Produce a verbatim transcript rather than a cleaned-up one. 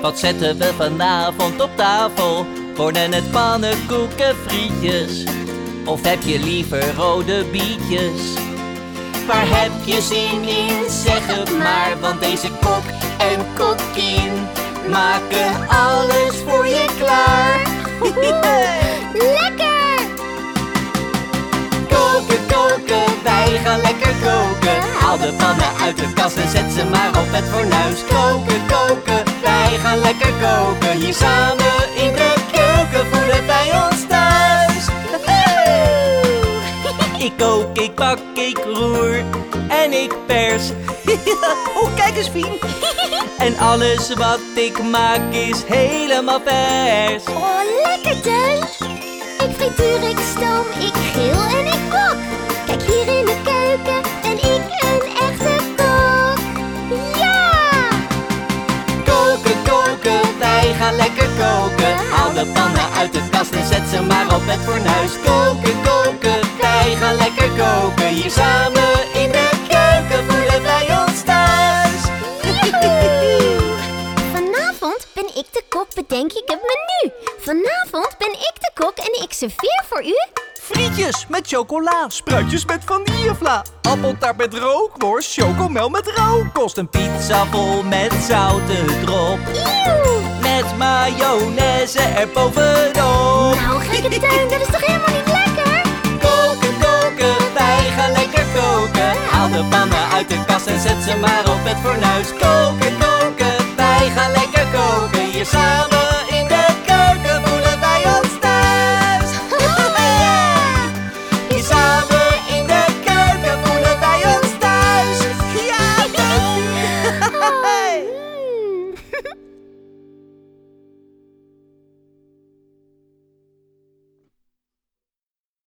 Wat zetten we vanavond op tafel? Worden het pannenkoeken, frietjes? Of heb je liever rode bietjes? Waar heb je zin in? Zeg het maar, want deze kok en kokkin maken alles voor je klaar. Lekker! Koken, koken, wij gaan lekker koken. Haal de pannen uit de kast en zet ze maar op het fornuis. Koken, koken, wij gaan lekker koken. Hier samen in de keuken voelen wij ons thuis. Ik kook, ik bak, ik roer en ik pers. Oh, kijk eens, Fien. En alles wat ik maak is helemaal vers. Oh, lekker, Teun! Ik frituur, ik stoom, ik grill en ik kok. Kijk hier in de keuken ben ik een echte kok. Ja! Koken, koken, wij gaan lekker koken. Haal de pannen uit de kast en zet ze maar op het fornuis. Koken, koken, wij gaan lekker koken. Hier samen in de keuken voelen wij ons thuis. Vanavond ben ik de kok, bedenk ik het menu. Vanavond ben ik de kok en ik serveer voor u Frietjes met chocola, spruitjes met vanillevla, appeltaart met rookworst, chocomel met rookkost. Een pizza vol met zoute drop, Eeuw! met mayonaise erbovenop. Nou, gekke Teun, dat is toch helemaal niet lekker? Koken, koken, wij gaan lekker koken. Haal de pannen uit de kast en zet ze maar op het fornuis. Koken, koken, wij gaan lekker koken. Hier samen